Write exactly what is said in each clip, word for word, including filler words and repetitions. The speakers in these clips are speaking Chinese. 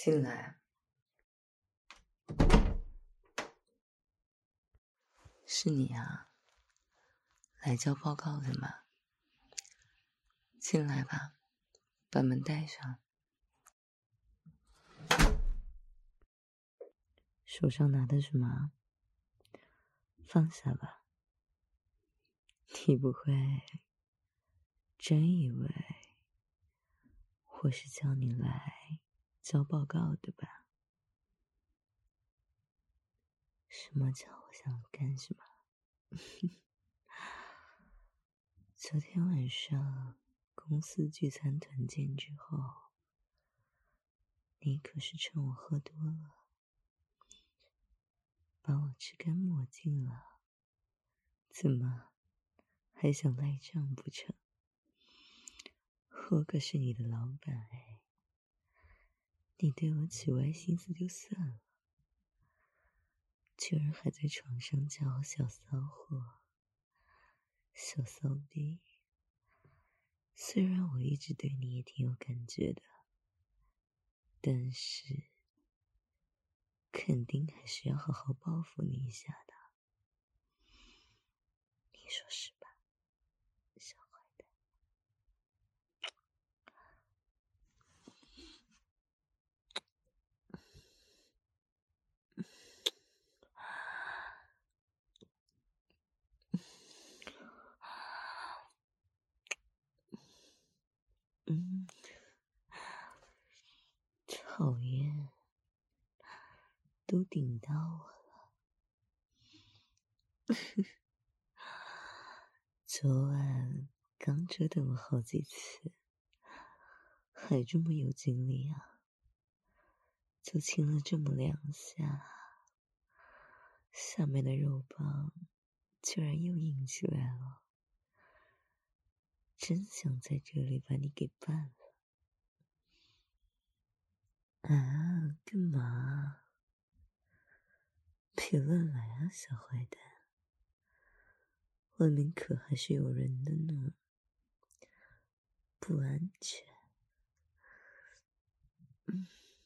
进来。是你啊，来交报告的吗？进来吧，把门带上。手上拿的什么？放下吧。你不会真以为我是叫你来交报告的吧？什么叫我想干什么？昨天晚上公司聚餐团建之后，你可是趁我喝多了，把我吃干抹净了。怎么还想赖账不成？我可是你的老板哎，你对我起歪心思就算了，居然还在床上叫我小骚货、小骚逼。虽然我一直对你也挺有感觉的，但是肯定还是要好好报复你一下的。你说是吧，小坏蛋？嗯，讨厌，都顶到我了。昨晚刚折腾了好几次，还这么有精力啊？就亲了这么两下，下面的肉棒居然又硬起来了，真想在这里把你给办了。啊，干嘛？别乱来啊，小坏蛋！外面可还是有人的呢，不安全。嗯，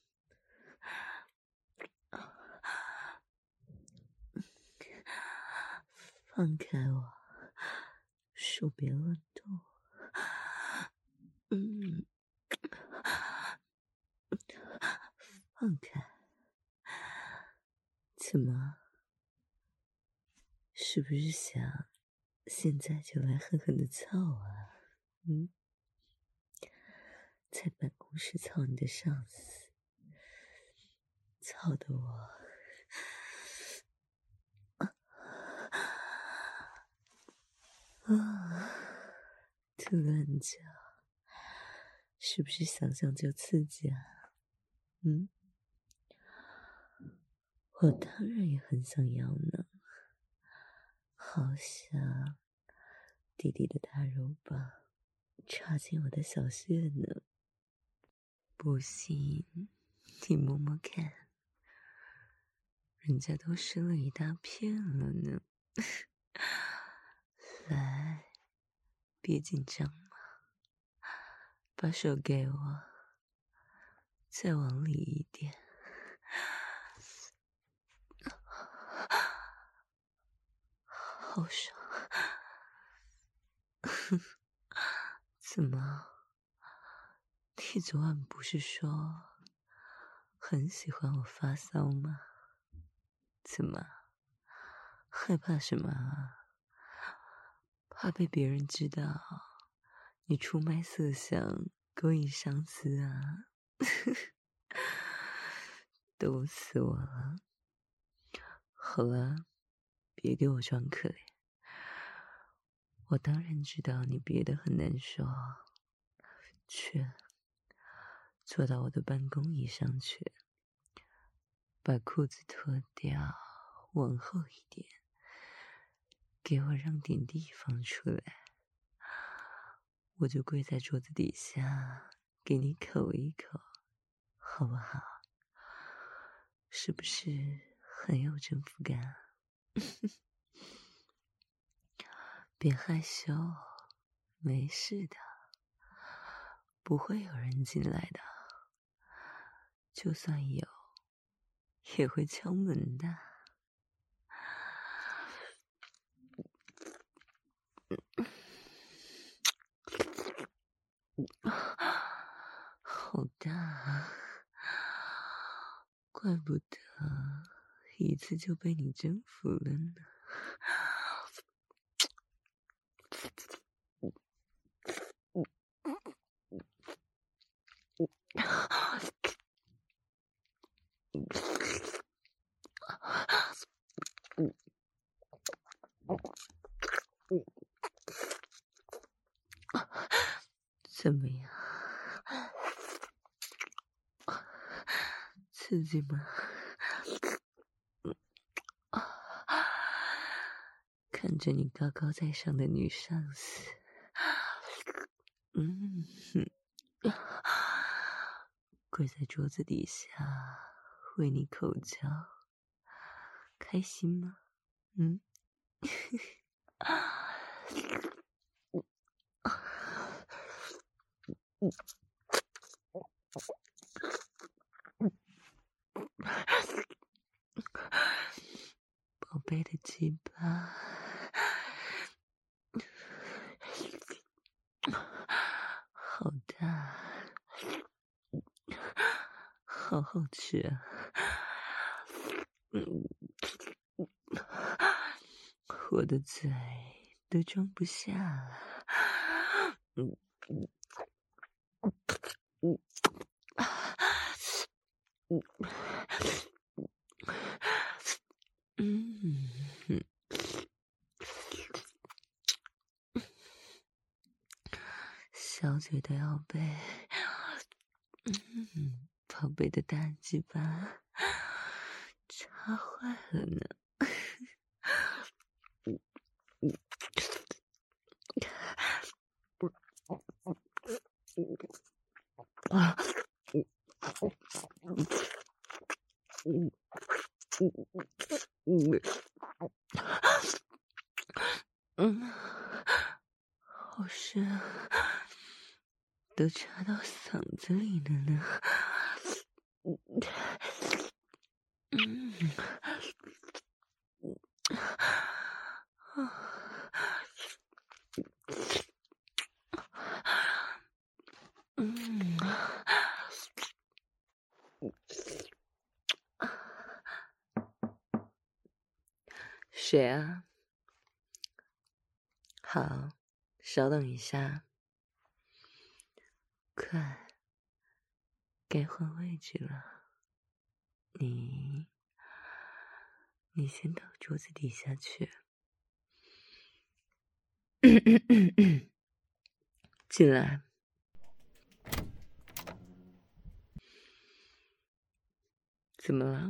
放开我，手别乱动。嗯，放开。怎么？是不是想现在就来狠狠的操啊？嗯，在办公室操你的上司，操的我啊，这乱叫，是不是想想就刺激啊？嗯，我当然也很想要呢，好想弟弟的大肉棒插进我的小穴呢。不信你摸摸看，人家都生了一大片了呢。来，别紧张嘛，把手给我，再往里一点。好爽！怎么？你昨晚不是说很喜欢我发骚吗？怎么？害怕什么啊？怕被别人知道你出卖色相，勾引上司啊？逗死我了！好了，别给我装可怜。我当然知道你憋得很难受，去，坐到我的办公椅上去，把裤子脱掉，往后一点，给我让点地方出来，我就跪在桌子底下给你口一口，好不好？是不是很有征服感？别害羞，没事的，不会有人进来的， 就算有，也会敲门的。好大啊，怪不得一次就被你征服了呢。怎么样？刺激吗？看着你高高在上的女上司，嗯哼，跪在桌子底下为你口交，开心吗？嗯？宝贝的鸡巴，好大，好好吃啊！我的嘴都装不下了。嗯嗯嗯嗯嗯，小嘴都要被嗯宝贝的大鸡巴插坏了呢。啊，嗯嗯嗯嗯，好深，都插到嗓子里了呢。嗯嗯。谁啊？好，稍等一下，快，该换位置了。你，你先到桌子底下去。进来。怎么了？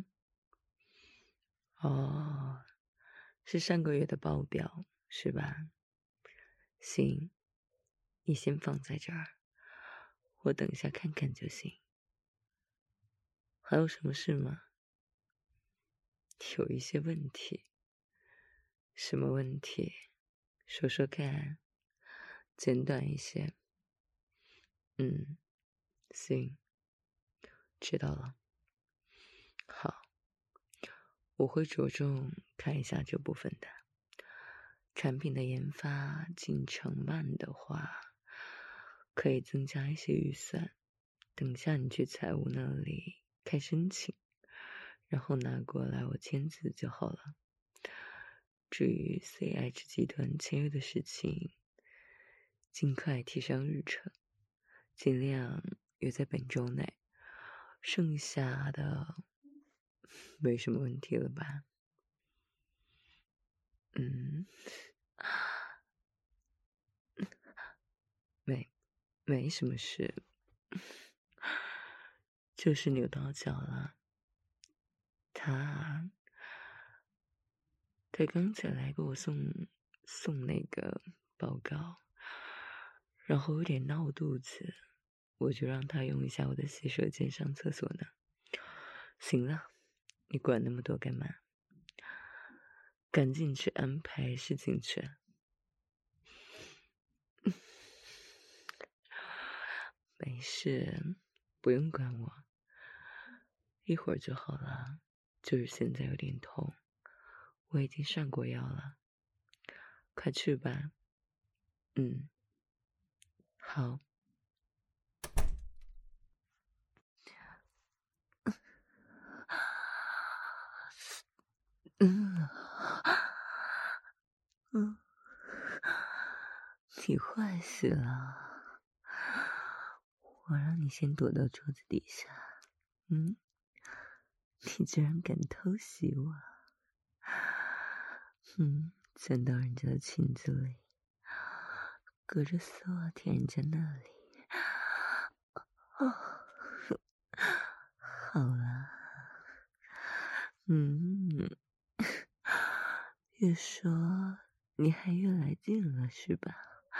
哦，是上个月的报表，是吧？行，你先放在这儿，我等一下看看就行。还有什么事吗？有一些问题。什么问题？说说看，简短一些。嗯，行，知道了。好，我会着重看一下这部分的。产品的研发进程慢的话，可以增加一些预算。等下你去财务那里开申请，然后拿过来我签字就好了。至于 C H 集团签约的事情，尽快提上日程，尽量约在本周内。剩下的没什么问题了吧？嗯，没，没什么事，就是扭到脚了。他，他刚才来给我送送那个报告，然后有点闹肚子，我就让他用一下我的洗手间上厕所呢。行了，你管那么多干嘛？赶紧去安排事情去。没事，不用管我。 一会儿就好了，就是现在有点痛，我已经上过药了，快去吧。嗯，好。嗯，嗯，你坏死了！我让你先躲到桌子底下，嗯，你居然敢偷袭我！嗯，钻到人家的裙子里，隔着丝袜舔人家那里。哦，好了，嗯，越说你还越来劲了是吧？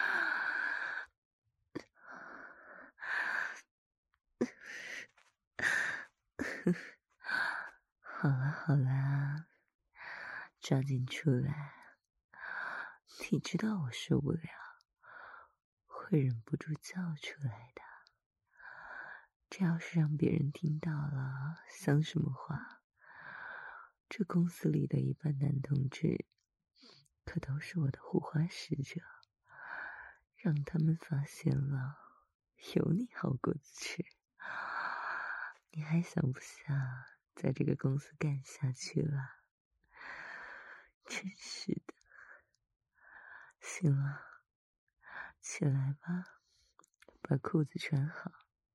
好了好了，抓紧出来。你知道我受不了，会忍不住叫出来的。这要是让别人听到了，像什么话？这公司里的一半男同志，可都是我的护花使者。让他们发现了，有你好果子吃。你还想不想在这个公司干下去了？真是的。行了，起来吧，把裤子穿好。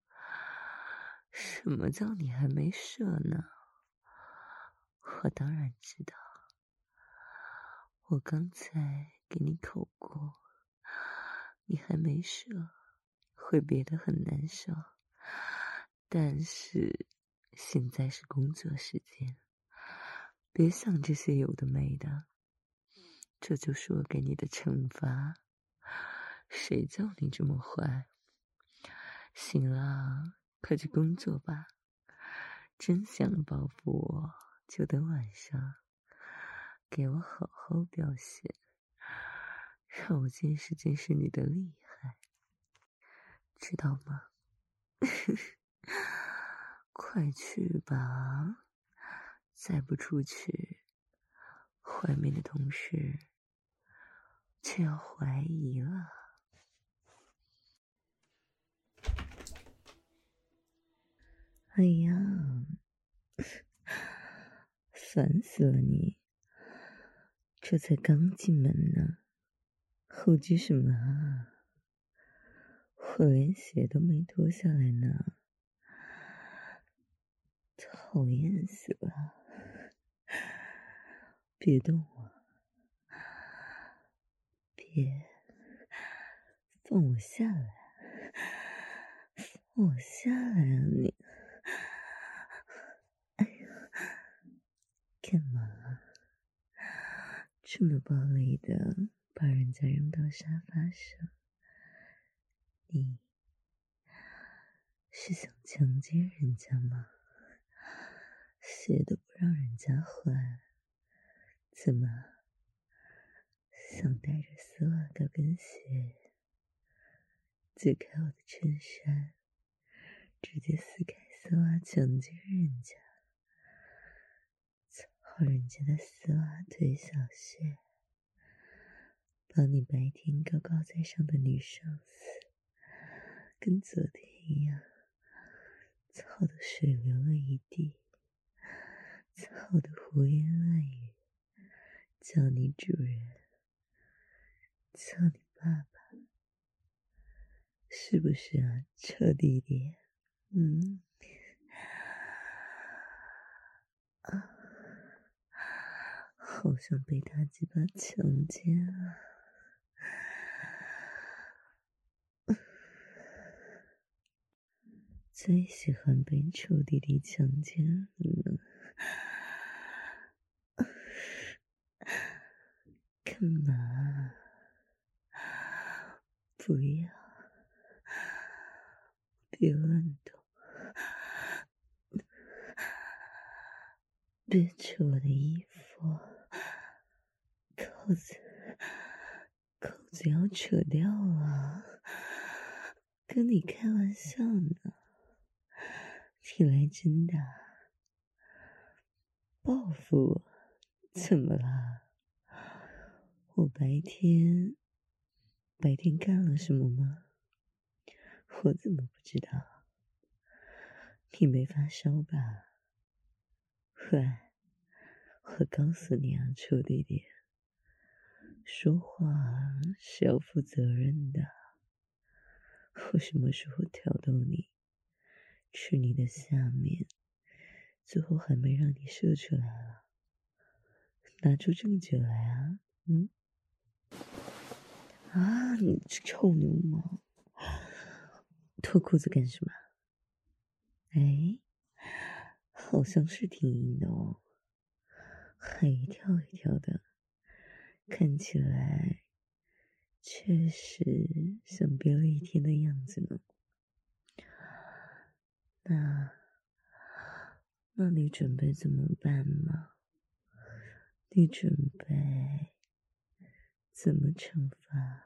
什么叫你还没射呢？我当然知道，我刚才给你口过，你还没射，会憋得很难受。但是现在是工作时间，别想这些有的没的，这就是我给你的惩罚。谁叫你这么坏？行了，快去工作吧。真想报复我，就等晚上，给我好好表现，让我见识见识你的厉害，知道吗？快去吧，再不出去，外面的同事就要怀疑了。哎呀，烦死了你！这才刚进门呢，后继什么啊？我连鞋都没脱下来呢，讨厌死了！别动我，别，放我下来，放我下来啊你！哎呀，干嘛这么暴力的把人家扔到沙发上？你是想强奸人家吗？鞋都不让人家换，怎么想带着丝袜高跟鞋解开我的衬衫，直接撕开丝袜强奸人家，操人家的丝袜腿小穴，把你白天高高在上的女上司跟昨天一样操得水流了一地，操得胡言乱语，叫你主人，叫你爸爸，是不是啊，臭弟弟？嗯，啊，好想被他鸡巴强奸啊！最喜欢被臭弟弟强奸了。干嘛？不要，别乱动，别扯我的衣服，扣子，扣子要扯掉啊！跟你开玩笑呢，你来真的？ 报复我？怎么啦？我白天白天干了什么吗？我怎么不知道？你没发烧吧？喂，我告诉你啊，臭弟弟，说话是要负责任的。我什么时候挑逗你，吃你的下面，最后还没让你射出来了？拿出证据来啊！嗯？啊，你这臭流氓！脱裤子干什么？哎，好像是挺硬的哦，还一跳一跳的，看起来确实像憋了一天的样子呢。那，那你准备怎么办吗？你准备怎么惩罚？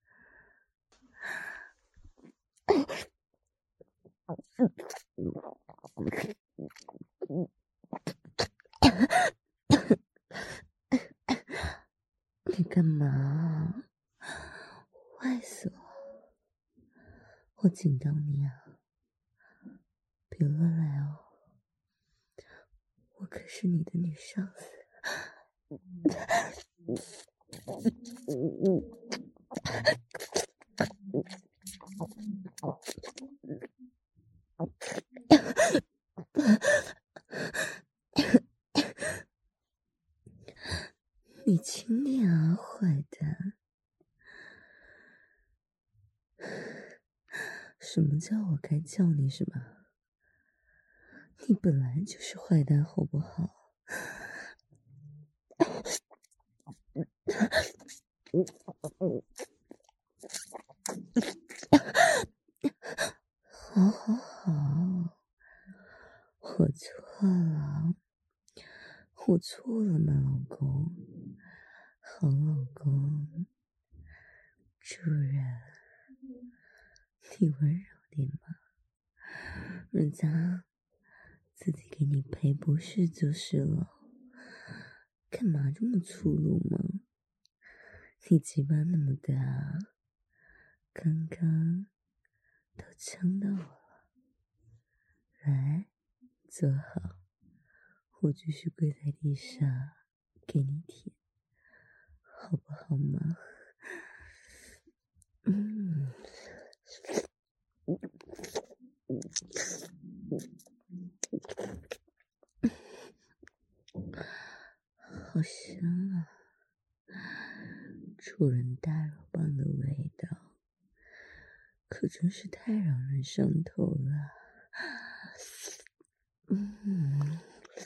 你干嘛？坏死我！我警告你啊，别乱来哦！我可是你的女上司。你轻点啊，坏蛋！什么叫我该叫你什么？你本来就是坏蛋，好不好？好好好，我错了，我错了嘛，老公，好老公，主人，你温柔点嘛，人家自己给你赔不是就是了，干嘛这么粗鲁嘛？你鸡巴那么大，刚刚都呛到我了。来，坐好，我继续跪在地上给你舔，好不好嘛？嗯，好香啊！主人大肉棒的味道，可真是太让人上头了。嗯，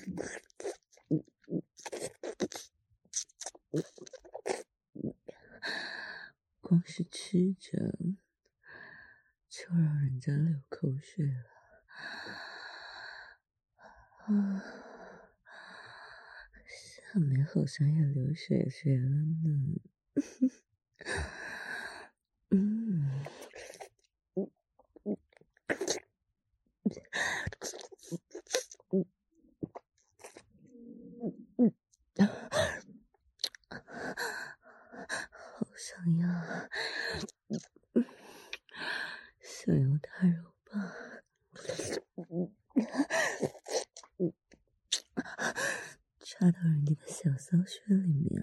光是吃着就让人家流口水了。啊，下面好像也流水水了呢。嗯，好想要，想要大肉棒，插到人家的小骚穴里面。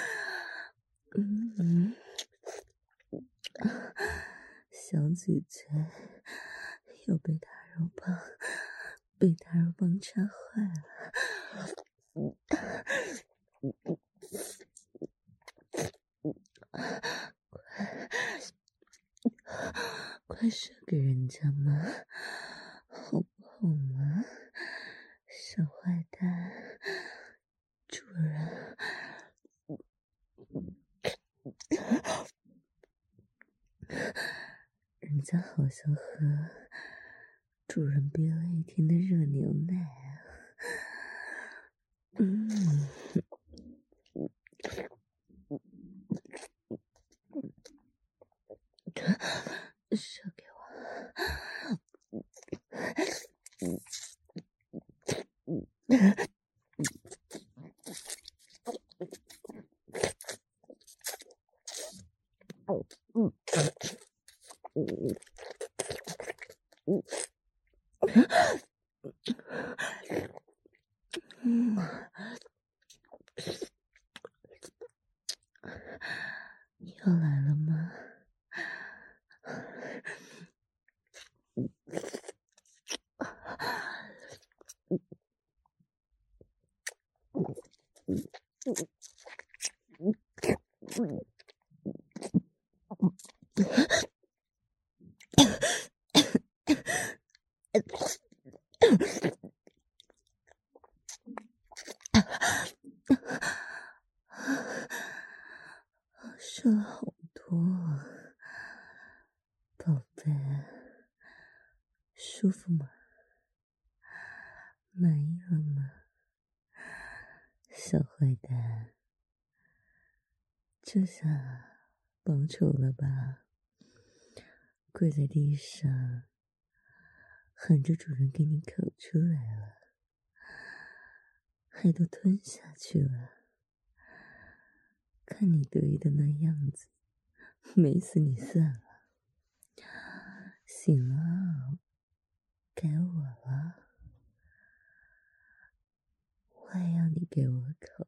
嗯，小嘴嘴又被大肉棒被大肉棒插坏了。快射给人家嘛，好不好嘛？小坏蛋，主人，人家好想喝主人憋了一天的热牛奶啊！嗯。射给我！ 嗯，要来了吗？说了好多，宝贝，舒服吗？满意了吗？小坏蛋，这下报仇了吧？跪在地上，喊着主人给你烤出来了，还都吞下去了。看你得意的那样子，美死你算了。行了，该我了，我还要你给我烤。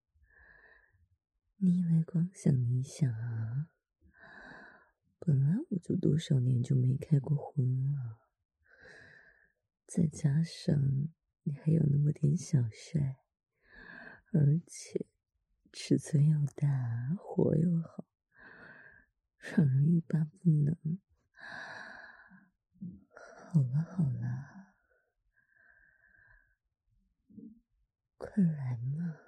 你以为光想你想啊？本来我就多少年就没开过荤了，再加上你还有那么点小晒，而且尺寸又大，火又好，让人欲罢不能。好了好了，快来嘛！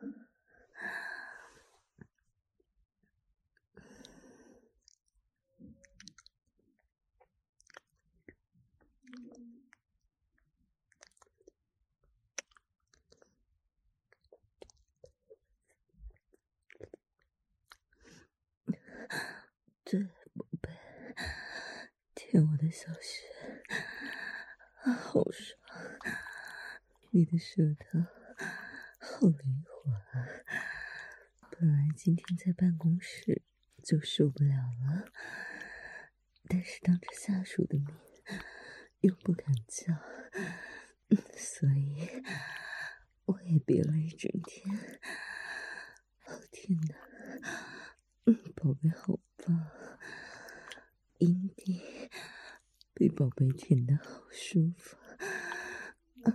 对，宝贝，舔我的小穴，啊，好爽！你的舌头好灵活啊！本来今天在办公室就受不了了，但是当着下属的面又不敢叫，所以我也憋了一整天。哦天哪，嗯，宝贝好棒，阴蒂被宝贝舔得好舒服，啊，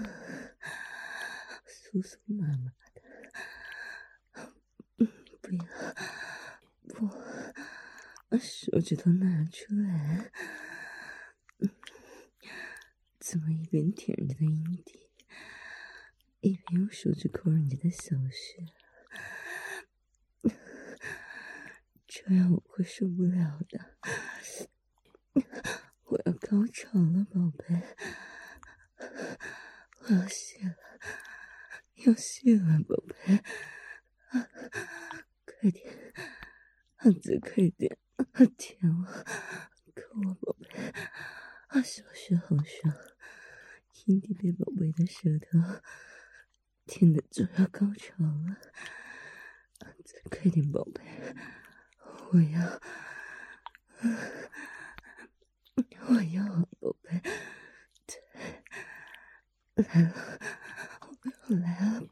酥酥麻麻的，嗯，不要，不，把手指头拿出来，嗯，怎么一边舔人家的阴蒂，一边用手指抠人家的小穴？这样我会受不了的，我要高潮了，宝贝，我要泄了，要泄了，宝贝，快点，再快点，舔我，抠我，宝贝，啊，小穴好爽，阴蒂被宝贝的舌头舔的就要高潮了，再快点，宝贝，我要。我要宝贝，对，来了，我来了，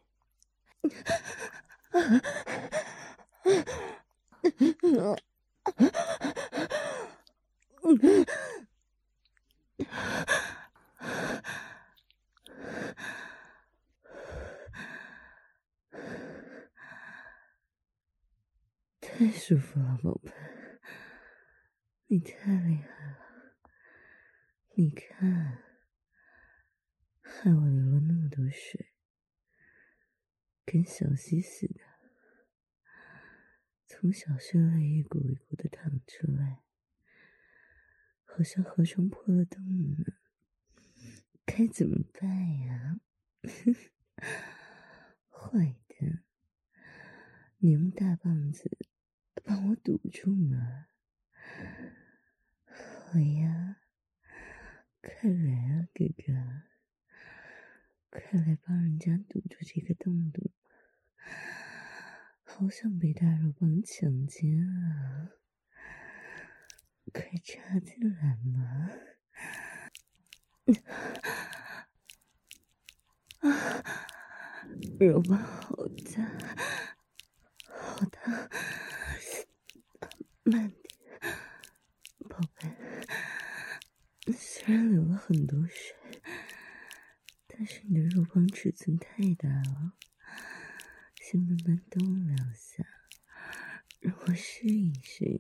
太舒服了，宝贝，你太厉害了，你看，害我流了那么多水，跟小溪似的，从小穴里一股一股的淌出来，好像河床破了洞呢，该怎么办呀？坏的，你用大棒子帮我堵住嘛！好呀，快来啊，哥哥，快来帮人家堵住这个洞洞！好想被大肉棒强奸啊！ 快插进来嘛！啊，肉棒好大，好大！慢点，宝贝。虽然流了很多水，但是你的肉棒尺寸太大了，先慢慢动两下，让我适应适应。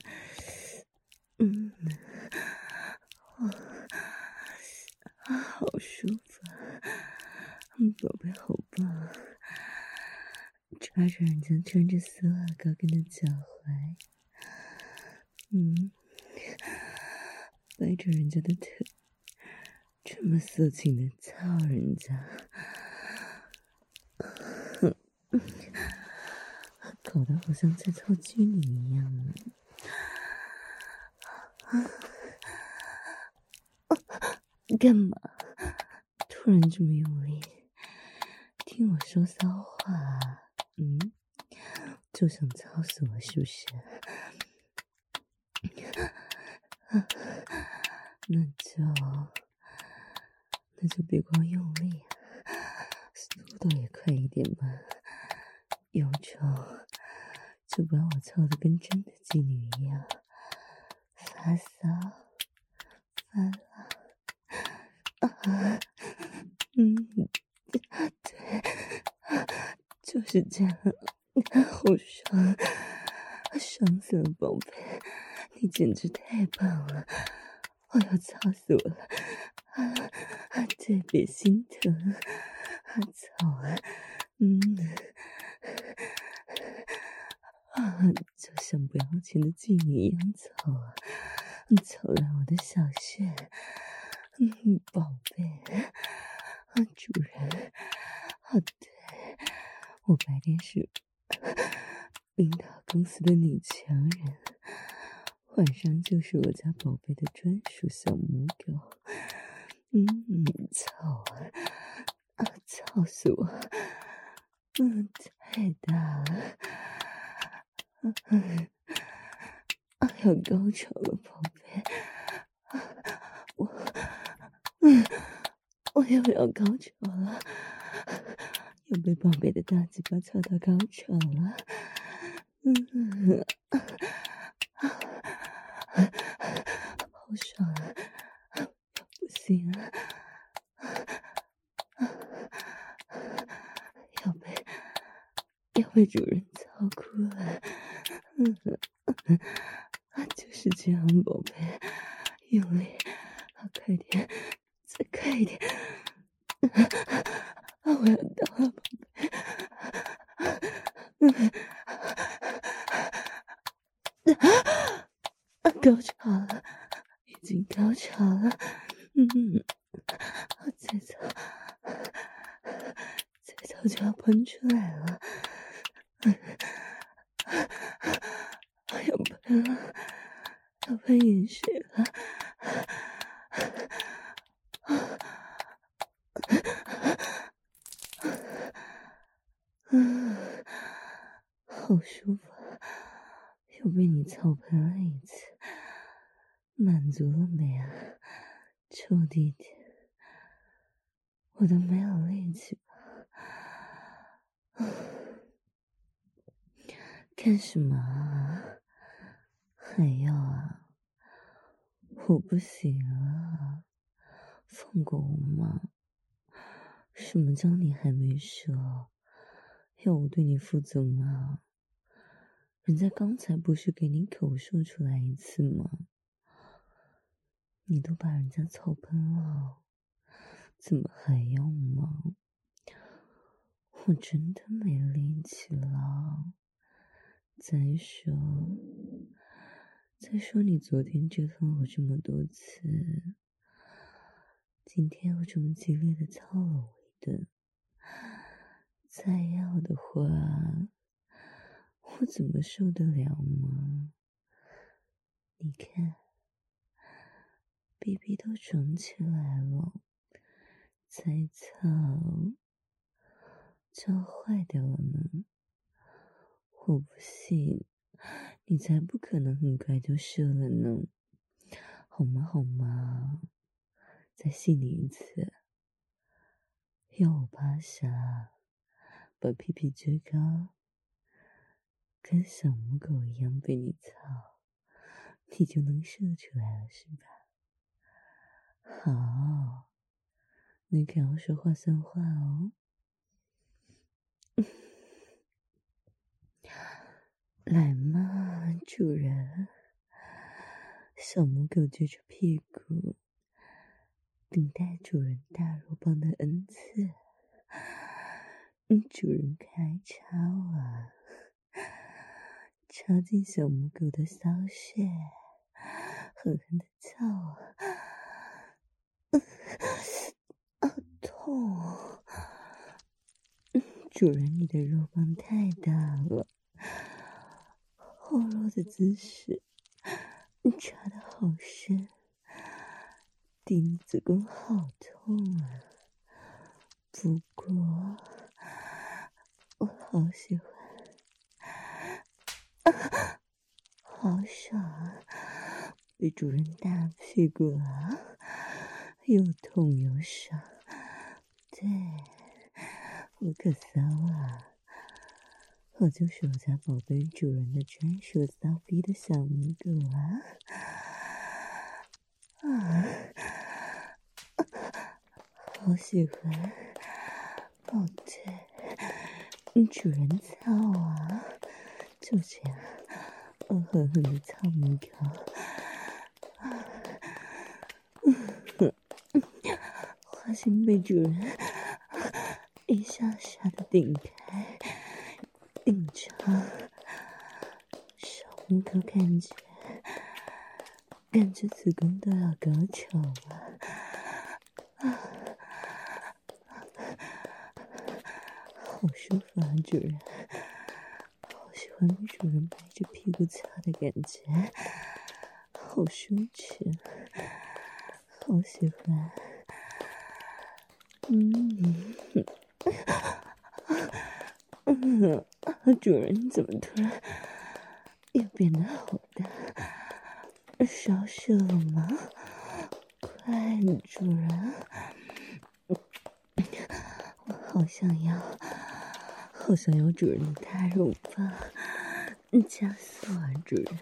嗯，哇，啊，好舒服啊！嗯，宝贝好棒，抓着人家穿着丝袜高跟的脚踝，嗯，掰着人家的腿，这么色情的操人家，搞得好像在操妓女一样呢。干嘛？突然这么用力？听我说骚话啊？嗯，就想操死我是不是？那就那就别光用力，速度也快一点嘛。有种就把我操得跟真的妓女一样，发骚发浪啊！嗯，对，就是这样，好爽，爽死了，宝贝，你简直太棒了，我要操死我了！啊啊，对，别心疼，啊，操啊，嗯，啊，就像不要钱的妓女一样操啊，操烂我的小穴，嗯，宝贝，啊，主人，啊，对，我白天是领导公司的女强人，晚上就是我家宝贝的专属小母狗。嗯，操啊！啊，操死我！嗯，太大了。嗯，啊，要高潮了，宝贝。啊，我，嗯，我又要高潮了，又被宝贝的大鸡巴操到高潮了。嗯，好爽啊！不行了，要被要被主人操哭了。嗯，啊，就是这样，宝贝，用力，啊，快点，再快一点，啊，我要到了，宝贝，嗯，啊，高潮了，已经高潮了，嗯，啊，再操，再操就要喷出来了，要喷了，要喷饮水了。嗯，好舒服，又被你操喷了一次，满足了没啊，臭弟弟？我都没有力气吧？干什么啊？还要啊？我不行了，放过我嘛！什么叫你还没说？要我对你负责吗？人家刚才不是给你口述出来一次吗？你都把人家操喷了，怎么还要吗？我真的没力气了。再说，再说你昨天折腾我这么多次，今天又这么激烈的操了我一顿，再要的话，我怎么受得了吗？你看，B B 都肿起来了，再操就要坏掉了呢。我不信你才不可能很快就射了呢。好吗好吗，再细你一次，要我趴下，把屁屁撅高，跟小母狗一样被你操，你就能射出来了是吧？好，你可要说话算话哦。来嘛，主人，小母狗撅着屁股，等待主人大肉棒的恩赐。嗯，主人开插啊，插进小母狗的骚穴，狠狠的操啊！好痛！嗯，主人，你的肉棒太大了，后肉的姿势，插得好深，顶你子宫好痛啊！不过，我好喜欢，啊、好爽啊！被主人打屁股啊，又痛又爽。对，我可骚啊！我就是我家宝贝主人的专属骚逼的小母狗啊！啊，好喜欢！哦对，主人操啊！就这样，恶狠狠的操母狗。花心被主人一下下的顶开、顶长，小母狗感觉感觉子宫都要高潮了，啊，好舒服啊，主人！好喜欢被主人拍着屁股擦的感觉，好舒适，好喜欢。嗯，嗯，主人怎么突然又变得好大？烧射了吗？快，主人，我好想要，好想要主人的大肉棒，加速啊，主人！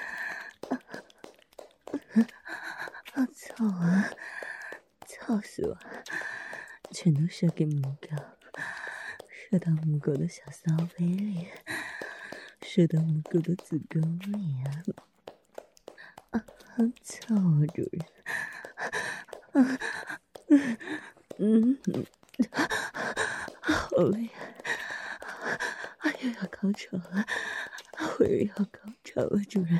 好操啊！操死我！全都射给母狗，射到母狗的小骚杯里，射到母狗的子宫里啊！啊，好操啊，主人！啊，嗯嗯，好累啊！啊，又要高潮了，我又要高潮了，主人！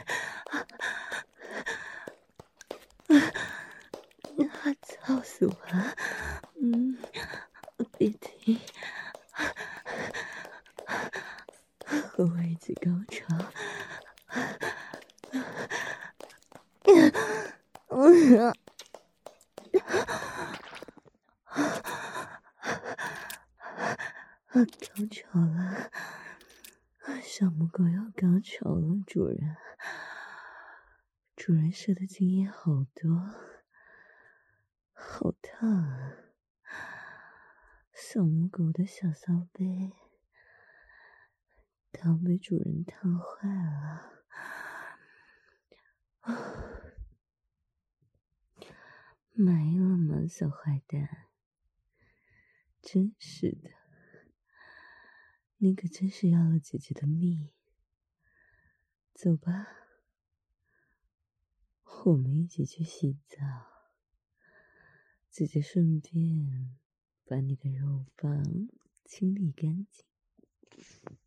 啊，操死我了！嗯，别停，和我一起高潮！嗯。啊，高潮了！小母狗要高潮了，主人！主人射的精液好多，好烫啊！小母狗的小骚杯都被主人烫坏了。没了吗，小坏蛋？真是的，你可真是要了姐姐的命。走吧，我们一起去洗澡，姐姐顺便把你的肉棒清理干净。